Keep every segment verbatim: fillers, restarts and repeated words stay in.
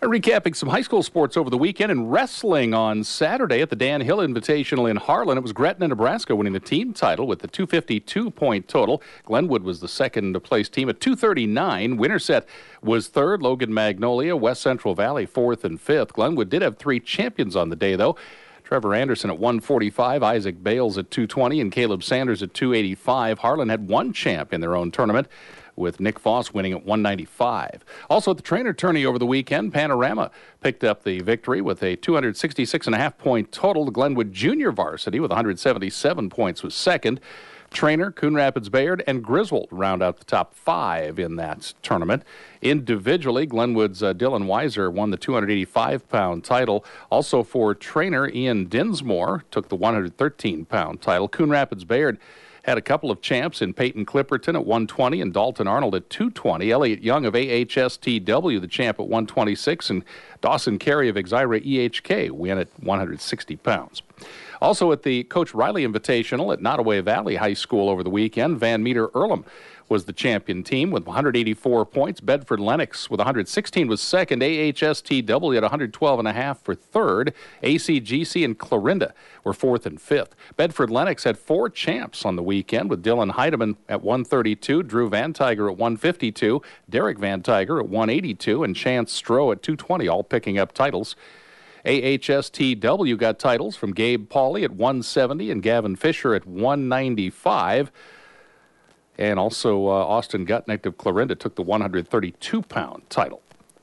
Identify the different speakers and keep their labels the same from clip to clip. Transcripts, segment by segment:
Speaker 1: And recapping some high school sports over the weekend and wrestling on Saturday at the Dan Hill Invitational in Harlan. It was Gretna, Nebraska winning the team title with the two fifty-two point total. Glenwood was the second place team at two thirty-nine. Winterset was third. Logan Magnolia, West Central Valley fourth and fifth. Glenwood did have three champions on the day, though. Trevor Anderson at one forty-five, Isaac Bales at two twenty, and Caleb Sanders at two eighty-five. Harlan had one champ in their own tournament, with Nick Voss winning at one ninety-five. Also at the trainer tourney over the weekend, Panorama picked up the victory with a two sixty-six point five point total. The Glenwood Junior Varsity with one hundred seventy-seven points was second. Trainer, Coon Rapids Bayard, and Griswold round out the top five in that tournament. Individually, Glenwood's uh, Dylan Weiser won the two eighty-five pound title. Also for trainer, Ian Dinsmore took the one thirteen pound title. Coon Rapids Bayard had a couple of champs in Peyton Clipperton at one twenty and Dalton Arnold at two twenty. Elliott Young of A H S T W, the champ at one twenty-six, and Dawson Carey of Exira E H K win at one sixty pounds. Also at the Coach Riley Invitational at Nottoway Valley High School over the weekend, Van Meter Earlham was the champion team with one hundred eighty-four points. Bedford Lennox with one hundred sixteen was second. A H S T W at one hundred twelve and a half for third. A C G C and Clarinda were fourth and fifth. Bedford Lennox had four champs on the weekend with Dylan Heidemann at one thirty-two, Drew Van Tiger at one fifty-two, Derek Van Tiger at one eighty-two, and Chance Stroh at two twenty, all picking up titles. A H S T W got titles from Gabe Pauley at one seventy and Gavin Fisher at one ninety-five. And also uh, Austin Gutnick of Clarinda took the one thirty-two pound title.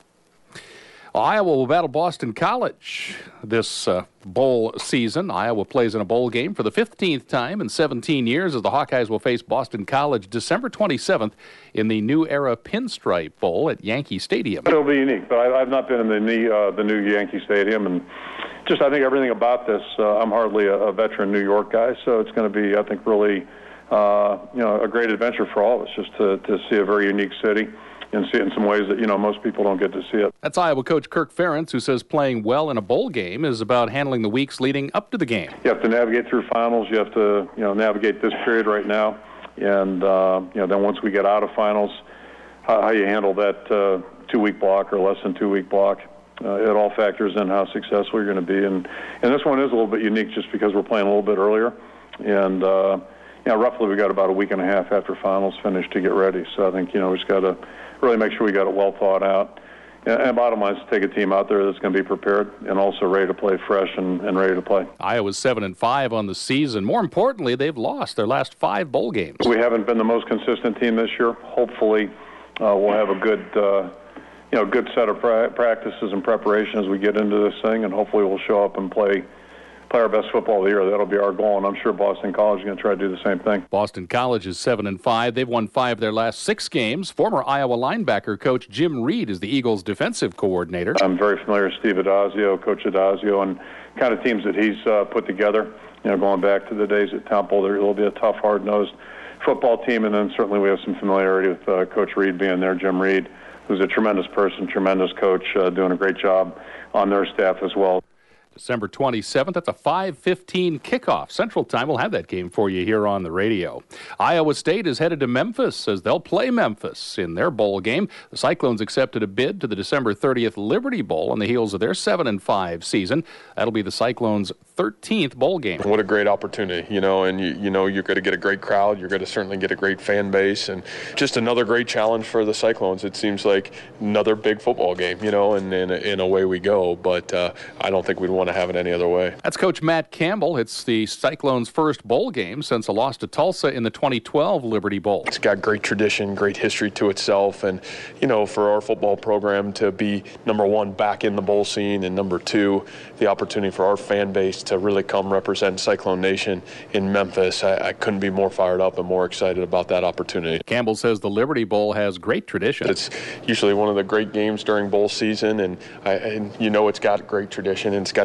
Speaker 1: Iowa will battle Boston College this uh, bowl season. Iowa plays in a bowl game for the fifteenth time in seventeen years as the Hawkeyes will face Boston College December twenty-seventh in the New Era Pinstripe Bowl at Yankee Stadium.
Speaker 2: It'll be unique, but I, I've not been in the, new, uh, the new Yankee Stadium, and just I think everything about this, uh, I'm hardly a, a veteran New York guy, so it's going to be, I think, really uh, you know, a great adventure for all of us just to, to see a very unique city and see it in some ways that, you know, most people don't get to see it.
Speaker 1: That's Iowa coach Kirk Ferentz, who says playing well in a bowl game is about handling the weeks leading up to the game.
Speaker 2: You have to navigate through finals. You have to, you know, navigate this period right now. And, uh, you know, then once we get out of finals, how, how you handle that uh, two-week block or less than two-week block. Uh, it all factors in how successful you're going to be. And, and this one is a little bit unique just because we're playing a little bit earlier. And, uh, you know, roughly we got about a week and a half after finals finished to get ready. So I think, you know, we just got to really make sure we got it well thought out. And, and bottom line is to take a team out there that's going to be prepared and also ready to play fresh and, and ready to play.
Speaker 1: Iowa's seven and five on the season. More importantly, they've lost their last five bowl games.
Speaker 2: We haven't been the most consistent team this year. Hopefully, uh, we'll have a good, uh, you know, good set of pra- practices and preparation as we get into this thing, and hopefully we'll show up and play. play our best football of the year. That'll be our goal, and I'm sure Boston College is going to try to do the same thing.
Speaker 1: Boston College is seven and five. They've won five of their last six games. Former Iowa linebacker coach Jim Reed is the Eagles' defensive coordinator.
Speaker 2: I'm very familiar with Steve Adazio, Coach Adazio, and kind of teams that he's uh, put together. You know, going back to the days at Temple, they're will be a tough, hard-nosed football team, and then certainly we have some familiarity with uh, Coach Reed being there, Jim Reed, who's a tremendous person, tremendous coach, uh, doing a great job on their staff as well.
Speaker 1: December twenty-seventh, that's a five fifteen kickoff. Central Time, we'll have that game for you here on the radio. Iowa State is headed to Memphis as they'll play Memphis in their bowl game. The Cyclones accepted a bid to the December thirtieth Liberty Bowl on the heels of their seven and five season. That'll be the Cyclones' thirteenth bowl game.
Speaker 3: What a great opportunity, you know, and you, you know you're going to get a great crowd. You're going to certainly get a great fan base, and just another great challenge for the Cyclones. It seems like another big football game, you know, and, and, and away we go. But uh, I don't think we'd want to have it any other way.
Speaker 1: That's Coach Matt Campbell. It's the Cyclones' first bowl game since a loss to Tulsa in the twenty twelve Liberty Bowl.
Speaker 3: It's got great tradition, great history to itself, and, you know, for our football program to be, number one, back in the bowl scene, and number two, the opportunity for our fan base to really come represent Cyclone Nation in Memphis. I, I couldn't be more fired up and more excited about that opportunity.
Speaker 1: Campbell says the Liberty Bowl has great tradition.
Speaker 3: It's usually one of the great games during bowl season, and, I, and you know it's got great tradition, and it's got a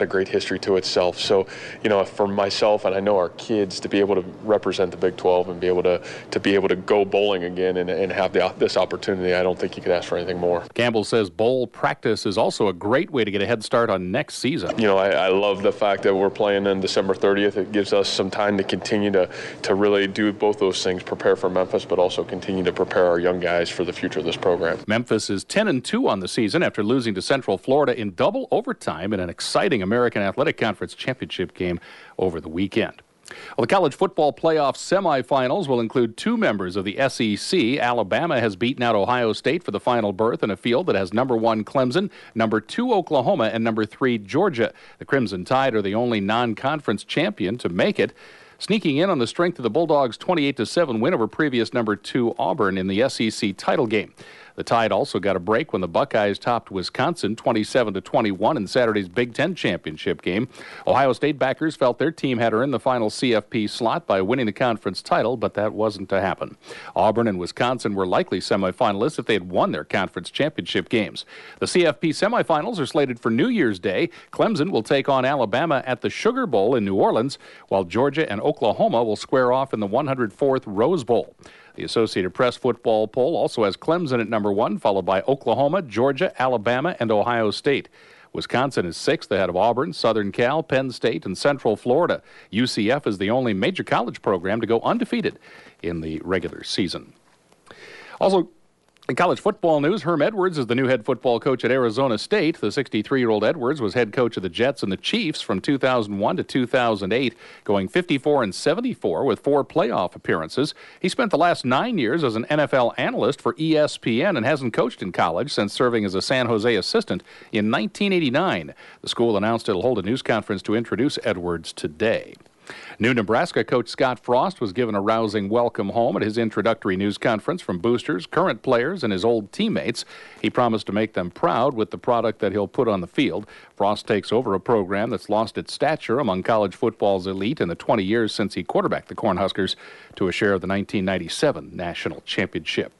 Speaker 3: great history to itself. So, you know, for myself and I know our kids to be able to represent the Big twelve and be able to to be able to go bowling again and, and have the, this opportunity, I don't think you could ask for anything more.
Speaker 1: Campbell says bowl practice is also a great way to get a head start on next season.
Speaker 3: You know, I, I love the fact that we're playing on December thirtieth. It gives us some time to continue to to really do both those things, prepare for Memphis, but also continue to prepare our young guys for the future of this program.
Speaker 1: Memphis is ten and two on the season after losing to Central Florida in double overtime in an exciting American Athletic Conference championship game over the weekend. Well, the college football playoff semifinals will include two members of the S E C. Alabama has beaten out Ohio State for the final berth in a field that has number one Clemson, number two Oklahoma, and number three Georgia. The Crimson Tide are the only non-conference champion to make it, sneaking in on the strength of the Bulldogs' twenty-eight to seven win over previous number two Auburn in the S E C title game. The Tide also got a break when the Buckeyes topped Wisconsin twenty-seven to twenty-one in Saturday's Big Ten championship game. Ohio State backers felt their team had earned the final C F P slot by winning the conference title, but that wasn't to happen. Auburn and Wisconsin were likely semifinalists if they had won their conference championship games. The C F P semifinals are slated for New Year's Day. Clemson will take on Alabama at the Sugar Bowl in New Orleans, while Georgia and Oklahoma will square off in the one hundred fourth Rose Bowl. The Associated Press football poll also has Clemson at number one, followed by Oklahoma, Georgia, Alabama, and Ohio State. Wisconsin is sixth ahead of Auburn, Southern Cal, Penn State, and Central Florida. U C F is the only major college program to go undefeated in the regular season. Also, in college football news, Herm Edwards is the new head football coach at Arizona State. The sixty-three-year-old Edwards was head coach of the Jets and the Chiefs from two thousand one to two thousand eight, going fifty-four and seventy-four with four playoff appearances. He spent the last nine years as an N F L analyst for E S P N and hasn't coached in college since serving as a San Jose assistant in nineteen eighty-nine. The school announced it'll hold a news conference to introduce Edwards today. New Nebraska coach Scott Frost was given a rousing welcome home at his introductory news conference from boosters, current players, and his old teammates. He promised to make them proud with the product that he'll put on the field. Frost takes over a program that's lost its stature among college football's elite in the twenty years since he quarterbacked the Cornhuskers to a share of the nineteen ninety-seven national championship.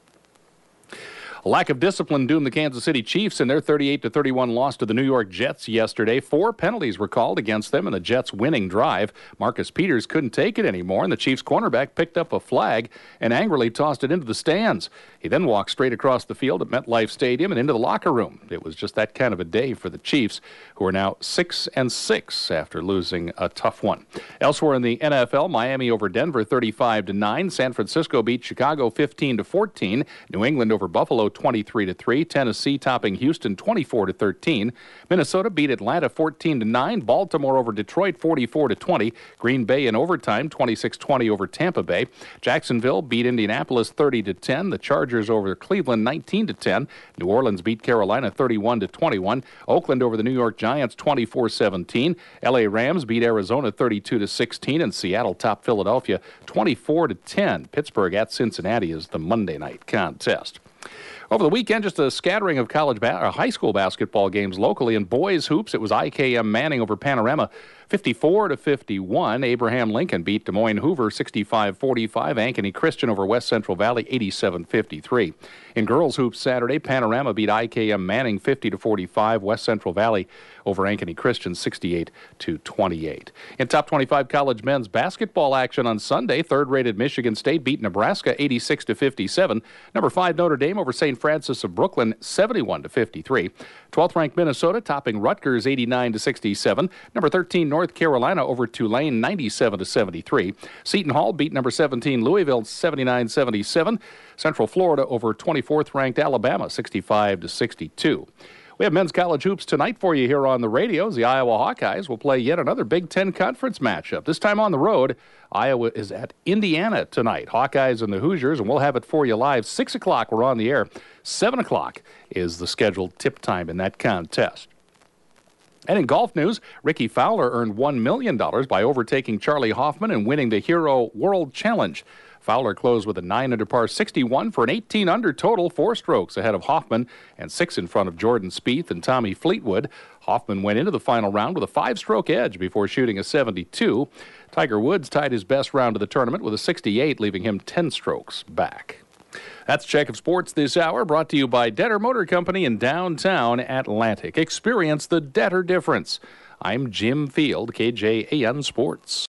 Speaker 1: A lack of discipline doomed the Kansas City Chiefs in their thirty-eight to thirty-one loss to the New York Jets yesterday. Four penalties were called against them in the Jets' winning drive. Marcus Peters couldn't take it anymore, and the Chiefs' cornerback picked up a flag and angrily tossed it into the stands. He then walked straight across the field at MetLife Stadium and into the locker room. It was just that kind of a day for the Chiefs, who are now six and six after losing a tough one. Elsewhere in the N F L, Miami over Denver thirty-five to nine. San Francisco beat Chicago fifteen to fourteen. New England over Buffalo twenty-three to three. Tennessee topping Houston twenty-four to thirteen. Minnesota beat Atlanta fourteen to nine. Baltimore over Detroit forty-four to twenty. Green Bay in overtime twenty-six twenty over Tampa Bay. Jacksonville beat Indianapolis thirty to ten. The Chargers over Cleveland nineteen to ten. New Orleans beat Carolina thirty-one to twenty-one. Oakland over the New York Giants twenty-four seventeen. L A Rams beat Arizona thirty-two to sixteen, and Seattle topped Philadelphia twenty-four to ten. Pittsburgh at Cincinnati is the Monday night contest. Over the weekend, just a scattering of college ba- or high school basketball games locally. In boys hoops, it was I K M Manning over Panorama fifty-four to fifty-one. Abraham Lincoln beat Des Moines Hoover sixty-five forty-five. Ankeny Christian over West Central Valley eighty-seven fifty-three. In girls hoops Saturday, Panorama beat I K M Manning fifty to forty-five. West Central Valley over Ankeny Christian sixty-eight to twenty-eight. In top twenty-five college men's basketball action on Sunday, third-rated Michigan State beat Nebraska eighty-six to fifty-seven. Number five Notre Dame over Saint Francis of Brooklyn seventy-one to fifty-three. twelfth-ranked Minnesota topping Rutgers eighty-nine to sixty-seven. Number thirteen North Carolina over Tulane ninety-seven to seventy-three. Seton Hall beat number seventeen Louisville seventy-nine seventy-seven. Central Florida over twenty-fourth-ranked Alabama sixty-five to sixty-two. We have men's college hoops tonight for you here on the radios. The Iowa Hawkeyes will play yet another Big Ten Conference matchup. This time on the road, Iowa is at Indiana tonight. Hawkeyes and the Hoosiers, and we'll have it for you live. six o'clock, we're on the air. seven o'clock is the scheduled tip time in that contest. And in golf news, Ricky Fowler earned one million dollars by overtaking Charlie Hoffman and winning the Hero World Challenge. Fowler closed with a nine under par sixty-one for an eighteen under total, four strokes ahead of Hoffman and six in front of Jordan Spieth and Tommy Fleetwood. Hoffman went into the final round with a five-stroke edge before shooting a seventy-two. Tiger Woods tied his best round of the tournament with a sixty-eight, leaving him ten strokes back. That's Check of Sports this hour, brought to you by Detter Motor Company in downtown Atlantic. Experience the Detter difference. I'm Jim Field, K J A N Sports.